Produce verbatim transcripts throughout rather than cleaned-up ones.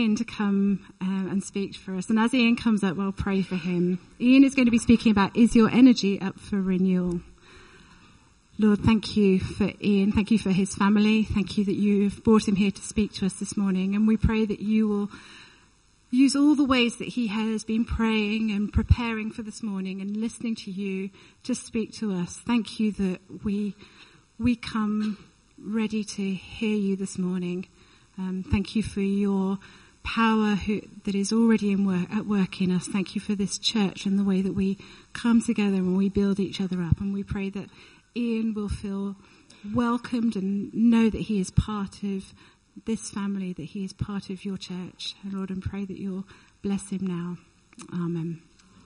Ian to come um, and speak for us. And as Ian comes up, we'll pray for him. Ian is going to be speaking about, is your energy up for renewal? Lord, thank you for Ian. Thank you for his family. Thank you that you have brought him here to speak to us this morning. And we pray that you will use all the ways that he has been praying and preparing for this morning and listening to you to speak to us. Thank you that we we come ready to hear you this morning. Um, thank you for your power who, that is already in work, at work in us. Thank you for this church and the way that we come together and we build each other up. And we pray that Ian will feel welcomed and know that he is part of this family, that he is part of your church. And Lord, and pray that you'll bless him now. Amen.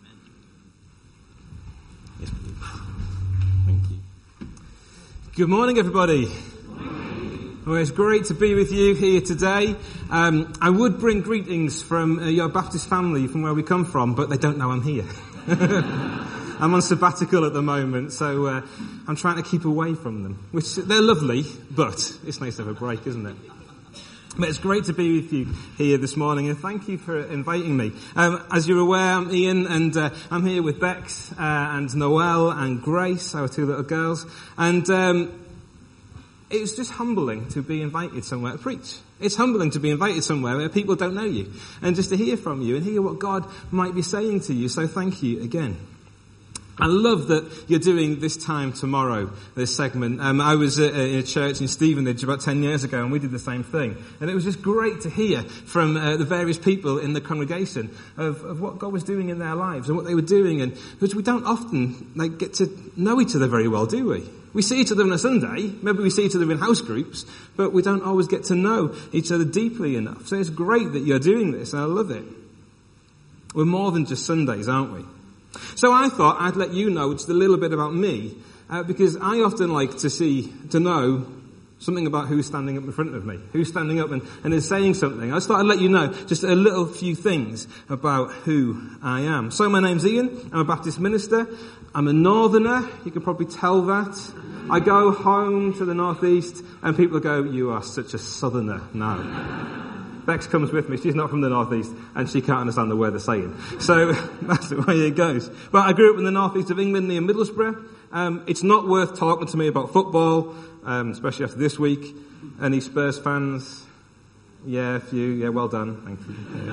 Yes, please. Thank you. Good morning, everybody. Well, it's great to be with you here today. Um, I would bring greetings from uh, your Baptist family from where we come from, but they don't know I'm here. I'm on sabbatical at the moment, so uh, I'm trying to keep away from them. Which they're lovely, but it's nice to have a break, isn't it? But it's great to be with you here this morning, and thank you for inviting me. Um, as you're aware, I'm Ian, and uh, I'm here with Bex uh, and Noelle and Grace, our two little girls, and um, it's just humbling to be invited somewhere to preach. It's humbling to be invited somewhere where people don't know you, and just to hear from you and hear what God might be saying to you. So thank you again. I love that you're doing this time tomorrow, this segment. Um, I was uh, in a church in Stevenage about ten years ago, and we did the same thing. And it was just great to hear from uh, the various people in the congregation of, of what God was doing in their lives and what they were doing. And because we don't often like get to know each other very well, do we? We see each other on a Sunday, maybe we see each other in house groups, but we don't always get to know each other deeply enough. So it's great that you're doing this, and I love it. We're more than just Sundays, aren't we? So I thought I'd let you know just a little bit about me, uh, because I often like to see, to know something about who's standing up in front of me, who's standing up and, and is saying something. I just thought I'd let you know just a little few things about who I am. So my name's Ian, I'm a Baptist minister, I'm a northerner, you can probably tell that. I go home to the northeast and people go, you are such a southerner. No. Bex comes with me, she's not from the northeast, and she can't understand the word they're saying. So, that's the way it goes. But I grew up in the northeast of England near Middlesbrough. Um, it's not worth talking to me about football, um, especially after this week. Any Spurs fans? Yeah, a few. Yeah, well done. Thank you.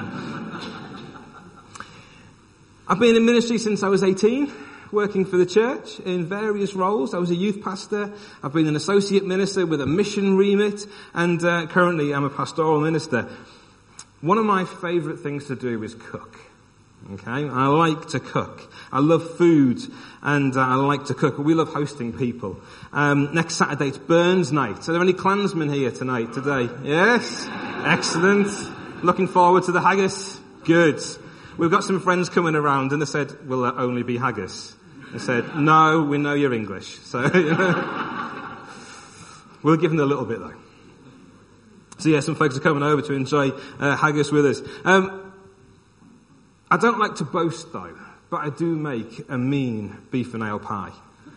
Yeah. I've been in ministry since I was eighteen. Working for the church in various roles. I was a youth pastor. I've been an associate minister with a mission remit, and uh, currently I'm a pastoral minister. One of my favourite things to do is cook. Okay, I like to cook. I love food, and uh, I like to cook. We love hosting people. Um, next Saturday it's Burns Night. Are there any Klansmen here tonight, today? Yes? Excellent. Looking forward to the haggis. Good. We've got some friends coming around, and they said, will there only be haggis? I said, no, we know you're English. So, you know, we'll give them a little bit, though. So, yeah, some folks are coming over to enjoy uh, haggis with us. Um, I don't like to boast, though, but I do make a mean beef and ale pie.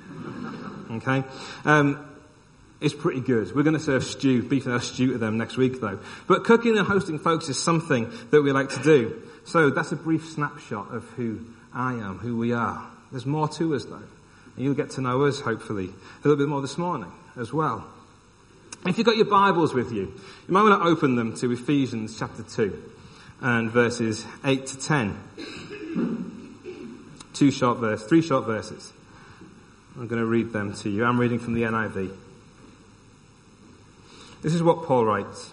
Okay? Um, it's pretty good. We're going to serve stew, beef and ale stew to them next week, though. But cooking and hosting folks is something that we like to do. So that's a brief snapshot of who I am, who we are. There's more to us, though. And you'll get to know us, hopefully, a little bit more this morning as well. If you've got your Bibles with you, you might want to open them to Ephesians chapter two and verses eight to ten. Two short verses, three short verses. I'm going to read them to you. I'm reading from the N I V. This is what Paul writes.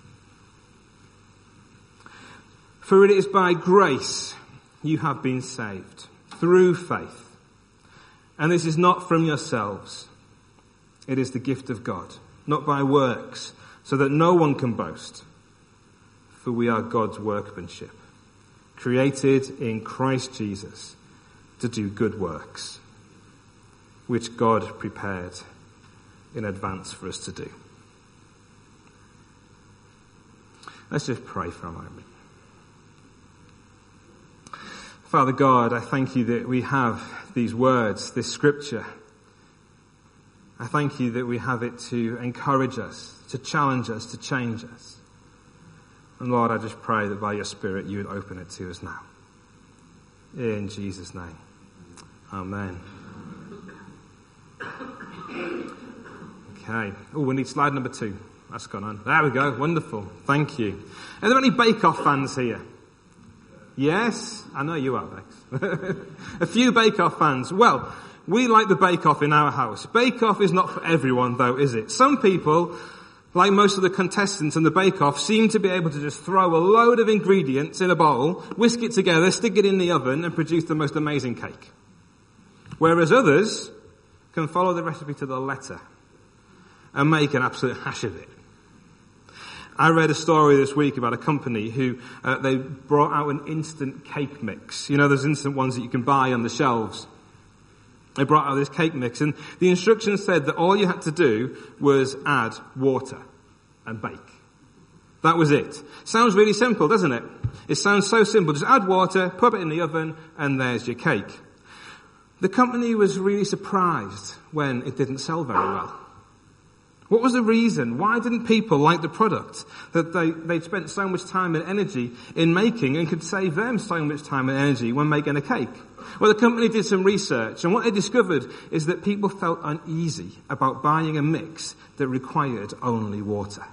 For it is by grace you have been saved, through faith. And this is not from yourselves. It is the gift of God, not by works, so that no one can boast. For we are God's workmanship, created in Christ Jesus to do good works, which God prepared in advance for us to do. Let's just pray for a moment. Father God, I thank you that we have these words, this scripture. I thank you that we have it to encourage us, to challenge us, to change us. And Lord, I just pray that by your Spirit you would open it to us now. In Jesus' name. Amen. Okay. Oh, we need slide number two. That's gone on. There we go. Wonderful. Thank you. Are there any Bake Off fans here? Yes? I know you are, Bex. A few Bake Off fans. Well, we like the Bake Off in our house. Bake Off is not for everyone, though, is it? Some people, like most of the contestants in the Bake Off, seem to be able to just throw a load of ingredients in a bowl, whisk it together, stick it in the oven, and produce the most amazing cake. Whereas others can follow the recipe to the letter and make an absolute hash of it. I read a story this week about a company who, uh, they brought out an instant cake mix. You know, those instant ones that you can buy on the shelves. They brought out this cake mix, and the instructions said that all you had to do was add water and bake. That was it. Sounds really simple, doesn't it? It sounds so simple. Just add water, put it in the oven, and there's your cake. The company was really surprised when it didn't sell very well. What was the reason? Why didn't people like the product that they, they'd spent so much time and energy in making and could save them so much time and energy when making a cake? Well, the company did some research, and what they discovered is that people felt uneasy about buying a mix that required only water.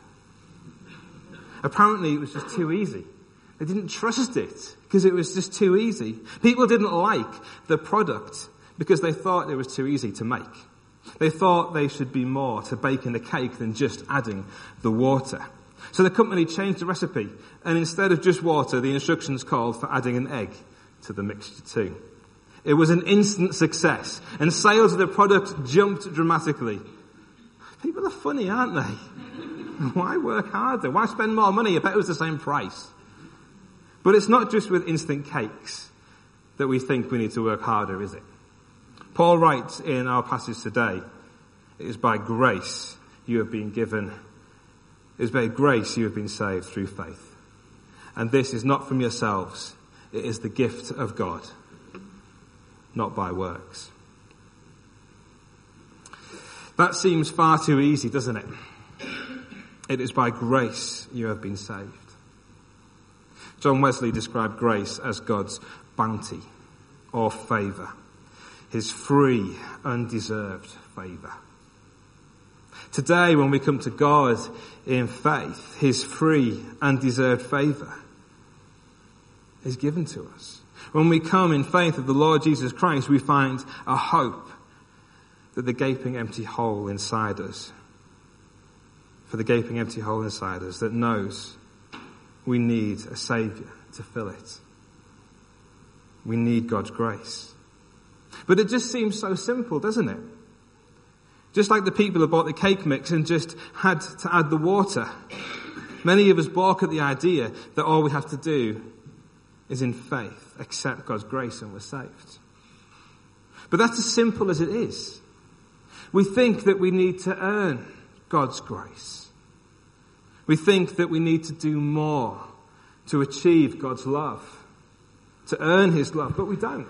Apparently, it was just too easy. They didn't trust it because it was just too easy. People didn't like the product because they thought it was too easy to make. They thought there should be more to baking the cake than just adding the water. So the company changed the recipe, and instead of just water, the instructions called for adding an egg to the mixture too. It was an instant success, and sales of the product jumped dramatically. People are funny, aren't they? Why work harder? Why spend more money? I bet it was the same price. But it's not just with instant cakes that we think we need to work harder, is it? Paul writes in our passage today, it is by grace you have been given, it is by grace you have been saved through faith. And this is not from yourselves, it is the gift of God, not by works. That seems far too easy, doesn't it? It is by grace you have been saved. John Wesley described grace as God's bounty or favour. His free, undeserved favour. Today, when we come to God in faith, his free, undeserved favour is given to us. When we come in faith of the Lord Jesus Christ, we find a hope that the gaping empty hole inside us, for the gaping empty hole inside us that knows we need a Saviour to fill it. We need God's grace. But it just seems so simple, doesn't it? Just like the people who bought the cake mix and just had to add the water. Many of us balk at the idea that all we have to do is in faith accept God's grace and we're saved. But that's as simple as it is. We think that we need to earn God's grace. We think that we need to do more to achieve God's love, to earn his love, but we don't.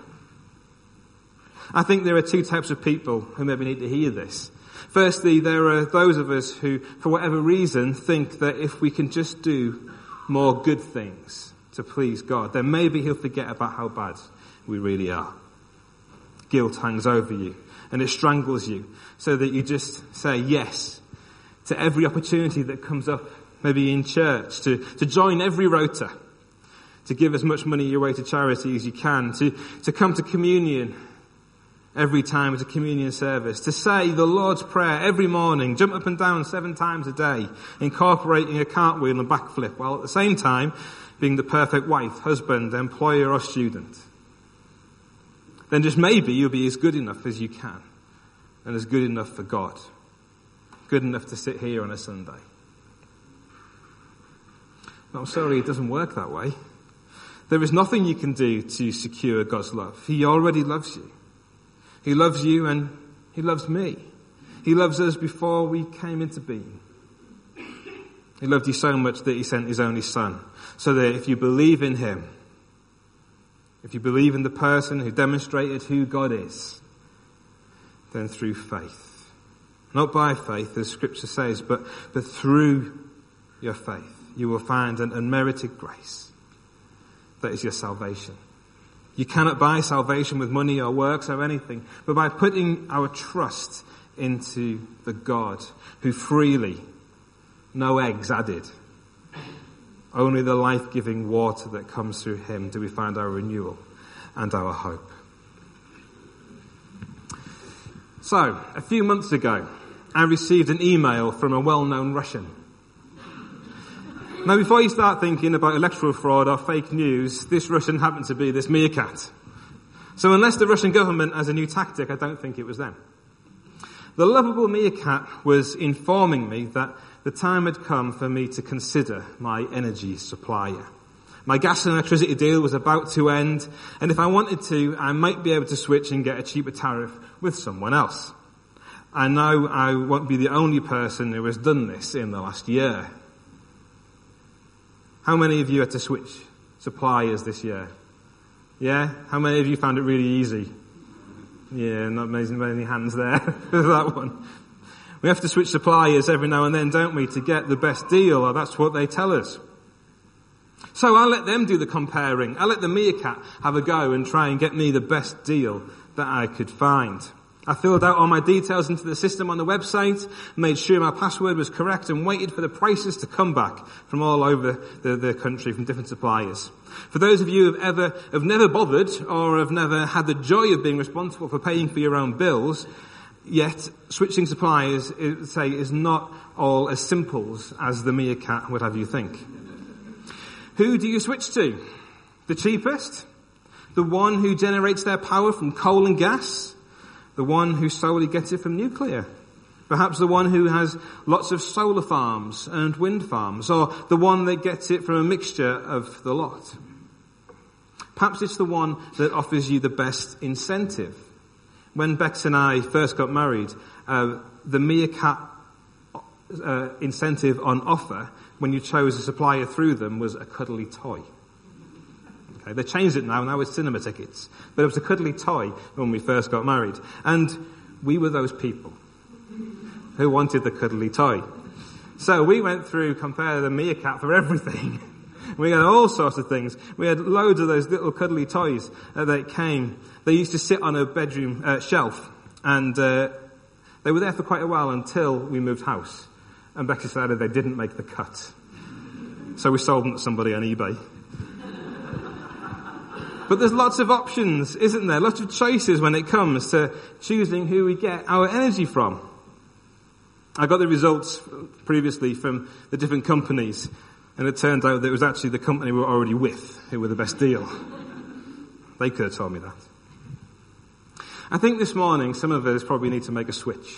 I think there are two types of people who maybe need to hear this. Firstly, there are those of us who, for whatever reason, think that if we can just do more good things to please God, then maybe he'll forget about how bad we really are. Guilt hangs over you and it strangles you so that you just say yes to every opportunity that comes up, maybe in church, to, to join every rota, to give as much money your way to charity as you can, to, to come to communion every time it's a communion service, to say the Lord's Prayer every morning, jump up and down seven times a day, incorporating a cartwheel and backflip, while at the same time being the perfect wife, husband, employer or student. Then just maybe you'll be as good enough as you can, and as good enough for God. Good enough to sit here on a Sunday. But I'm sorry, it doesn't work that way. There is nothing you can do to secure God's love. He already loves you. He loves you and he loves me. He loves us before we came into being. He loved you so much that he sent his only son, so that if you believe in him, if you believe in the person who demonstrated who God is, then through faith, not by faith as scripture says, but, but through your faith, you will find an unmerited grace that is your salvation. You cannot buy salvation with money or works or anything, but by putting our trust into the God who freely, no eggs added, only the life-giving water that comes through him, do we find our renewal and our hope. So, a few months ago, I received an email from a well-known Russian. Now, before you start thinking about electoral fraud or fake news, this Russian happened to be this meerkat. So unless the Russian government has a new tactic, I don't think it was them. The lovable meerkat was informing me that the time had come for me to consider my energy supplier. My gas and electricity deal was about to end, and if I wanted to, I might be able to switch and get a cheaper tariff with someone else. I know I won't be the only person who has done this in the last year. How many of you had to switch suppliers this year? Yeah? How many of you found it really easy? Yeah, not many, many hands there for that one. We have to switch suppliers every now and then, don't we, to get the best deal, or that's what they tell us. So I'll let them do the comparing. I'll let the meerkat have a go and try and get me the best deal that I could find. I filled out all my details into the system on the website, made sure my password was correct, and waited for the prices to come back from all over the, the country from different suppliers. For those of you who have ever, have never bothered or have never had the joy of being responsible for paying for your own bills, yet switching suppliers, say, is not all as simple as the meerkat would have you think. Who do you switch to? The cheapest? The one who generates their power from coal and gas? The one who solely gets it from nuclear? Perhaps the one who has lots of solar farms and wind farms, or the one that gets it from a mixture of the lot? Perhaps it's the one that offers you the best incentive. When Bex and I first got married, uh, the meerkat uh, incentive on offer when you chose a supplier through them was a cuddly toy. Okay, they changed it now, now it's cinema tickets. But it was a cuddly toy when we first got married. And we were those people who wanted the cuddly toy. So we went through Compare the Meerkat for everything. We had all sorts of things. We had loads of those little cuddly toys uh, that came. They used to sit on a bedroom uh, shelf. And uh, they were there for quite a while until we moved house. And Becky decided they didn't make the cut. So we sold them to somebody on eBay. But there's lots of options, isn't there? Lots of choices when it comes to choosing who we get our energy from. I got the results previously from the different companies, and it turned out that it was actually the company we were already with who were the best deal. They could have told me that. I think this morning some of us probably need to make a switch.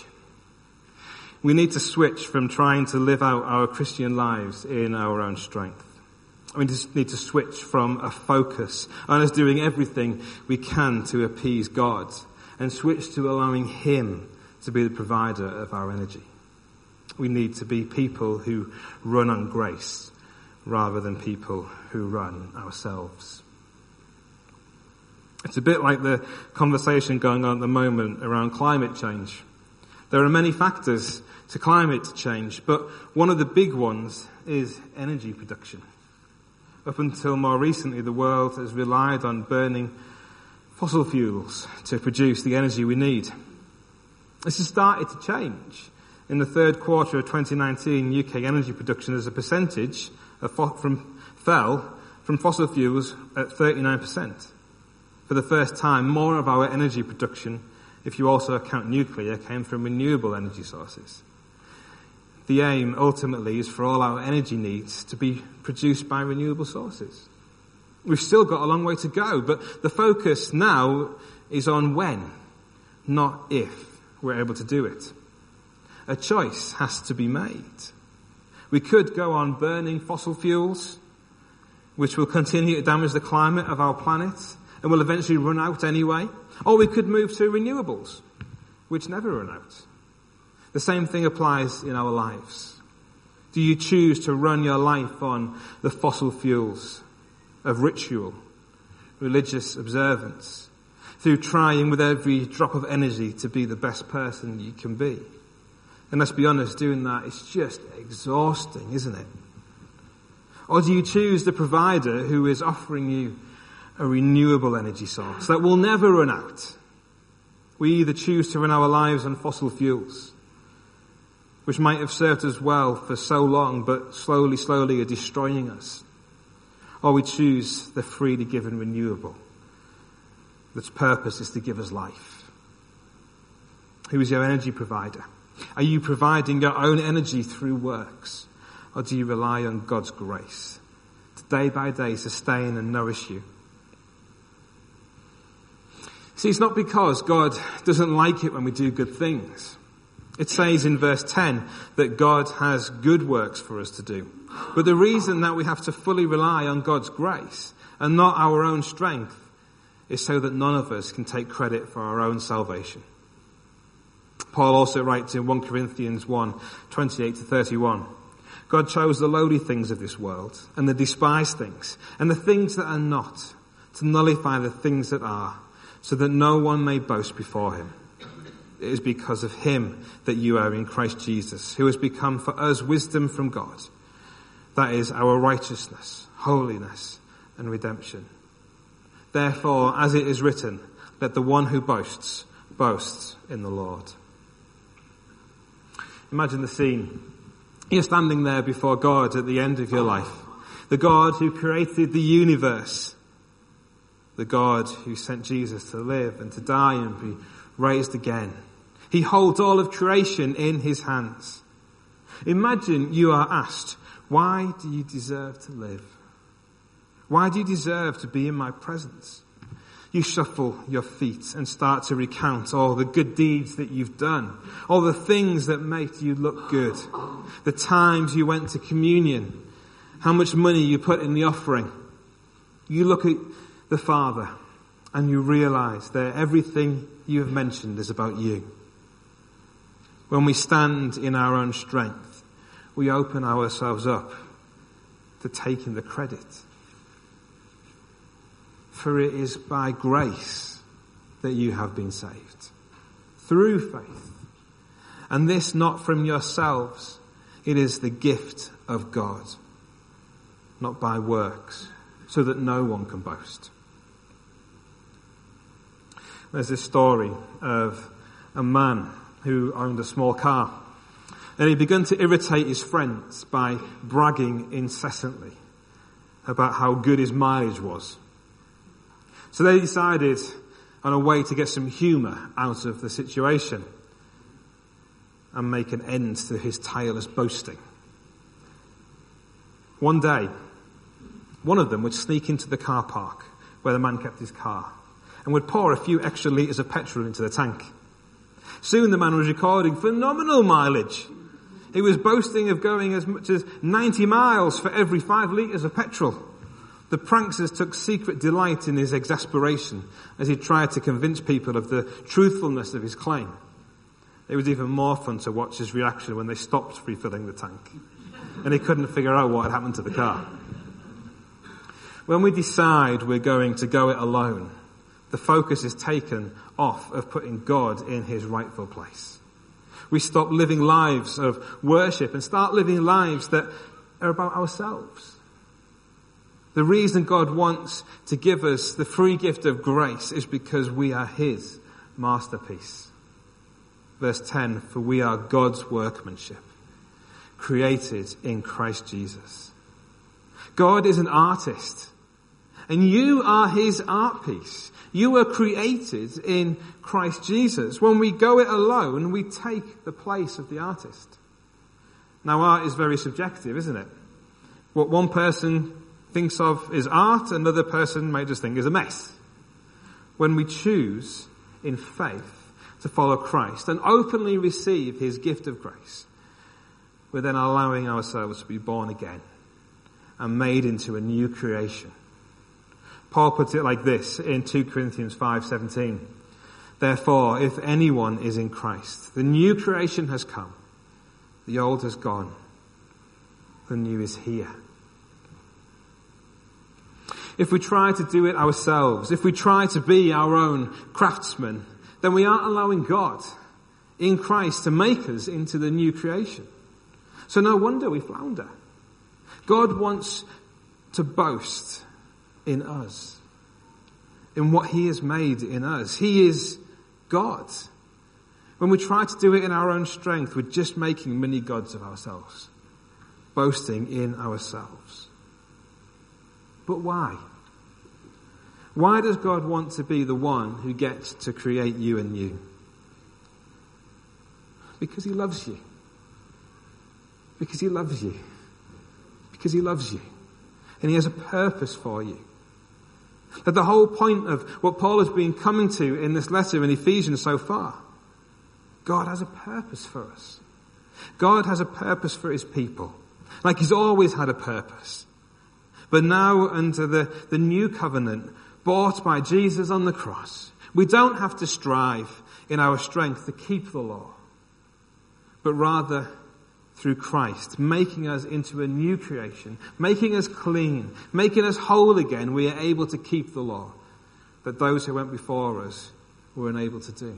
We need to switch from trying to live out our Christian lives in our own strength. We just need to switch from a focus on us doing everything we can to appease God and switch to allowing Him to be the provider of our energy. We need to be people who run on grace rather than people who run ourselves. It's a bit like the conversation going on at the moment around climate change. There are many factors to climate change, but one of the big ones is energy production. Up until more recently, the world has relied on burning fossil fuels to produce the energy we need. This has started to change. In the third quarter of twenty nineteen, U K energy production as a percentage of fo- from, fell from fossil fuels at thirty-nine percent. For the first time, more of our energy production, if you also account nuclear, came from renewable energy sources. The aim, ultimately, is for all our energy needs to be produced by renewable sources. We've still got a long way to go, but the focus now is on when, not if, we're able to do it. A choice has to be made. We could go on burning fossil fuels, which will continue to damage the climate of our planet and will eventually run out anyway. Or we could move to renewables, which never run out. The same thing applies in our lives. Do you choose to run your life on the fossil fuels of ritual, religious observance, through trying with every drop of energy to be the best person you can be? And let's be honest, doing that is just exhausting, isn't it? Or do you choose the provider who is offering you a renewable energy source that will never run out? We either choose to run our lives on fossil fuels, which might have served us well for so long, but slowly, slowly are destroying us. Or we choose the freely given renewable, that's purpose is to give us life. Who is your energy provider? Are you providing your own energy through works? Or do you rely on God's grace to day by day sustain and nourish you? See, it's not because God doesn't like it when we do good things. It says in verse ten that God has good works for us to do. But the reason that we have to fully rely on God's grace and not our own strength is so that none of us can take credit for our own salvation. Paul also writes in First Corinthians one, twenty-eight to thirty-one, God chose the lowly things of this world and the despised things and the things that are not to nullify the things that are, so that no one may boast before him. It is because of him that you are in Christ Jesus, who has become for us wisdom from God. That is our righteousness, holiness, and redemption. Therefore, as it is written, let the one who boasts, boast in the Lord. Imagine the scene. You're standing there before God at the end of your life. The God who created the universe. The God who sent Jesus to live and to die and be raised again. He holds all of creation in his hands. Imagine you are asked, why do you deserve to live? Why do you deserve to be in my presence? You shuffle your feet and start to recount all the good deeds that you've done, all the things that make you look good, the times you went to communion, how much money you put in the offering. You look at the Father and you realize that everything you have mentioned is about you. When we stand in our own strength, we open ourselves up to taking the credit. For it is by grace that you have been saved, through faith. And this not from yourselves, it is the gift of God, not by works, so that no one can boast. There's this story of a man who owned a small car, and he began to irritate his friends by bragging incessantly about how good his mileage was. So they decided on a way to get some humour out of the situation and make an end to his tireless boasting. One day, one of them would sneak into the car park where the man kept his car and would pour a few extra litres of petrol into the tank. Soon the man was recording phenomenal mileage. He was boasting of going as much as ninety miles for every five litres of petrol. The pranksters took secret delight in his exasperation as he tried to convince people of the truthfulness of his claim. It was even more fun to watch his reaction when they stopped refilling the tank and he couldn't figure out what had happened to the car. When we decide we're going to go it alone, the focus is taken off of putting God in his rightful place. We stop living lives of worship and start living lives that are about ourselves. The reason God wants to give us the free gift of grace is because we are his masterpiece. Verse ten, for we are God's workmanship, created in Christ Jesus. God is an artist, and you are his art piece. You were created in Christ Jesus. When we go it alone, we take the place of the artist. Now, art is very subjective, isn't it? What one person thinks of as art, another person may just think is a mess. When we choose in faith to follow Christ and openly receive his gift of grace, we're then allowing ourselves to be born again and made into a new creation. Paul puts it like this in Second Corinthians five seventeen. Therefore, if anyone is in Christ, the new creation has come. The old has gone. The new is here. If we try to do it ourselves, if we try to be our own craftsmen, then we aren't allowing God in Christ to make us into the new creation. So no wonder we flounder. God wants to boast in us, in what he has made in us. He is God. When we try to do it in our own strength, we're just making mini gods of ourselves, boasting in ourselves. But why? Why does God want to be the one who gets to create you and you? Because he loves you. Because he loves you. Because he loves you. And he has a purpose for you. That the whole point of what Paul has been coming to in this letter in Ephesians so far, God has a purpose for us. God has a purpose for his people. Like he's always had a purpose. But now under the, the new covenant, bought by Jesus on the cross, we don't have to strive in our strength to keep the law, but rather through Christ, making us into a new creation, making us clean, making us whole again, we are able to keep the law that those who went before us were unable to do.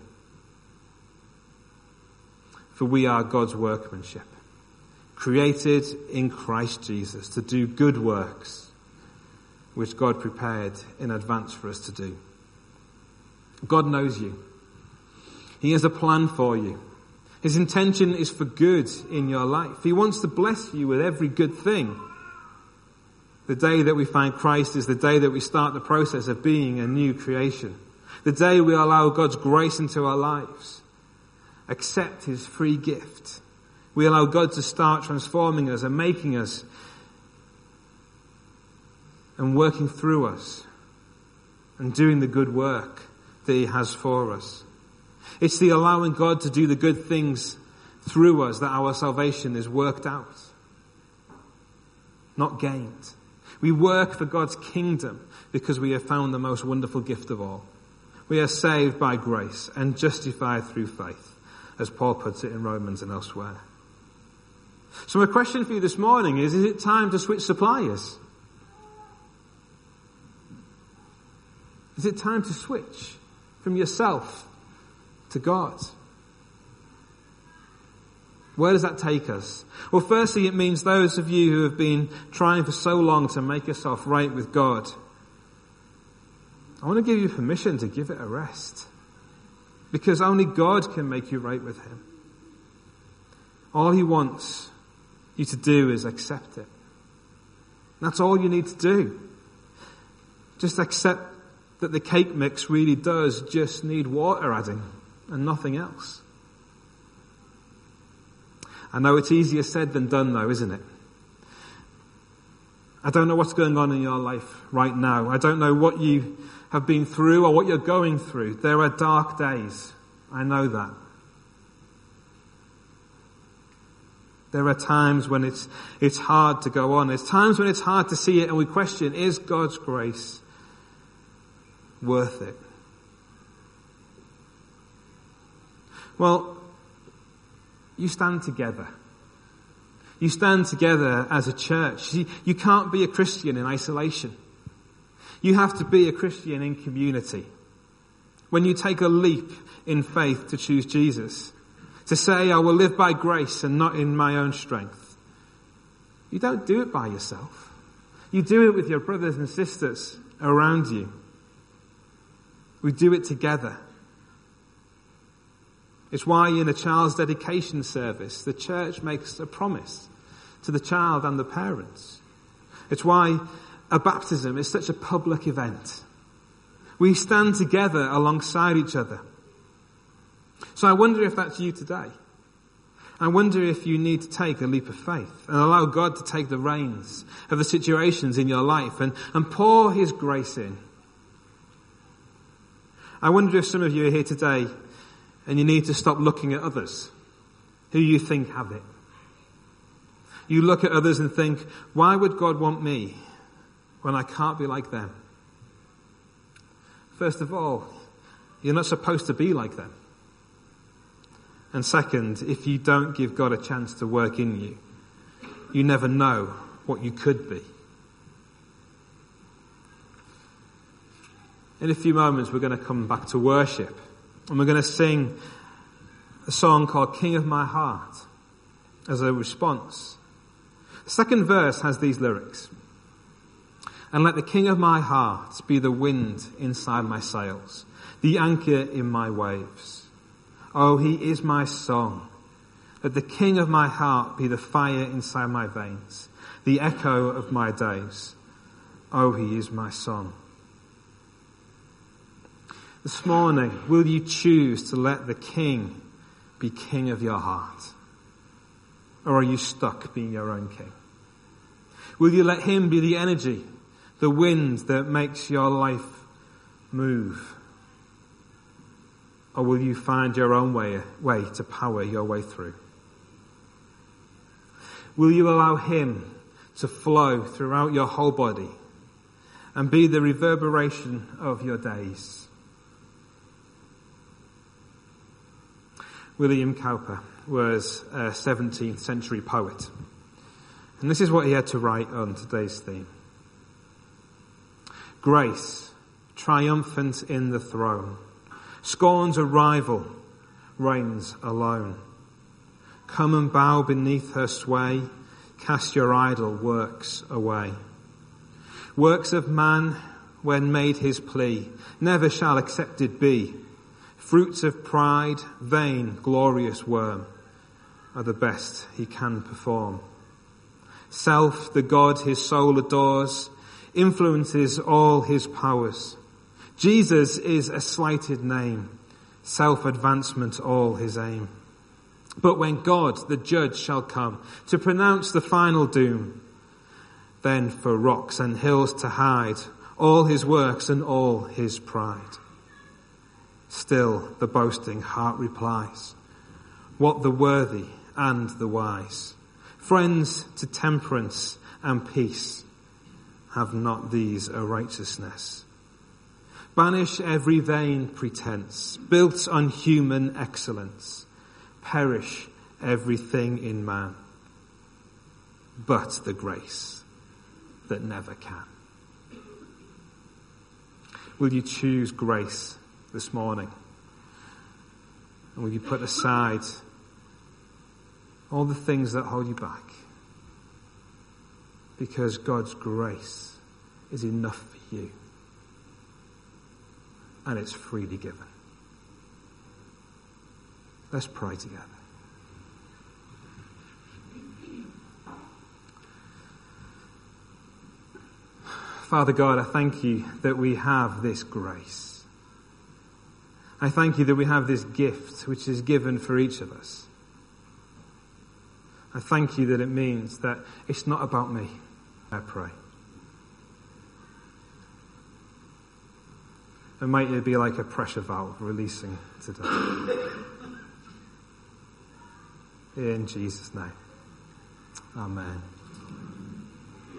For we are God's workmanship, created in Christ Jesus to do good works, which God prepared in advance for us to do. God knows you. He has a plan for you. His intention is for good in your life. He wants to bless you with every good thing. The day that we find Christ is the day that we start the process of being a new creation. The day we allow God's grace into our lives. Accept his free gift. We allow God to start transforming us and making us and working through us and doing the good work that he has for us. It's the allowing God to do the good things through us that our salvation is worked out, not gained. We work for God's kingdom because we have found the most wonderful gift of all. We are saved by grace and justified through faith, as Paul puts it in Romans and elsewhere. So my question for you this morning is, is it time to switch suppliers? Is it time to switch from yourself to God? Where does that take us? Well, firstly, it means those of you who have been trying for so long to make yourself right with God, I want to give you permission to give it a rest. Because only God can make you right with him. All he wants you to do is accept it. That's all you need to do. Just accept that the cake mix really does just need water adding and nothing else. I know it's easier said than done though, isn't it? I don't know what's going on in your life right now. I don't know what you have been through or what you're going through. There are dark days. I know that. There are times when it's it's hard to go on. There's times when it's hard to see it and we question, is God's grace worth it? Well, you stand together. You stand together as a church. You, you can't be a Christian in isolation. You have to be a Christian in community. When you take a leap in faith to choose Jesus, to say, I will live by grace and not in my own strength, you don't do it by yourself. You do it with your brothers and sisters around you. We do it together. It's why in a child's dedication service, the church makes a promise to the child and the parents. It's why a baptism is such a public event. We stand together alongside each other. So I wonder if that's you today. I wonder if you need to take a leap of faith and allow God to take the reins of the situations in your life and, and pour his grace in. I wonder if some of you are here today and you need to stop looking at others who you think have it. You look at others and think, why would God want me when I can't be like them? First of all, you're not supposed to be like them. And second, if you don't give God a chance to work in you, you never know what you could be. In a few moments, we're going to come back to worship. And we're going to sing a song called King of My Heart as a response. The second verse has these lyrics. And let the King of my heart be the wind inside my sails, the anchor in my waves. Oh, he is my song. Let the King of my heart be the fire inside my veins, the echo of my days. Oh, he is my song. This morning, will you choose to let the King be king of your heart? Or are you stuck being your own king? Will you let him be the energy, the wind that makes your life move? Or will you find your own way, way to power your way through? Will you allow him to flow throughout your whole body and be the reverberation of your days? William Cowper was a seventeenth century poet. And this is what he had to write on today's theme. Grace, triumphant in the throne, scorns a rival, reigns alone. Come and bow beneath her sway, cast your idle works away. Works of man, when made his plea, never shall accepted be. Fruits of pride, vain, glorious worm, are the best he can perform. Self, the God his soul adores, influences all his powers. Jesus is a slighted name, self-advancement all his aim. But when God, the judge, shall come to pronounce the final doom, then for rocks and hills to hide all his works and all his pride. Still the boasting heart replies, what the worthy and the wise, friends to temperance and peace, have not these a righteousness? Banish every vain pretense, built on human excellence. Perish everything in man, but the grace that never can. Will you choose grace this morning? And will you put aside all the things that hold you back? Because God's grace is enough for you. And it's freely given. Let's pray together. Father God, I thank you that we have this grace. I thank you that we have this gift which is given for each of us. I thank you that it means that it's not about me, I pray. And might it be like a pressure valve releasing today. In Jesus' name. Amen.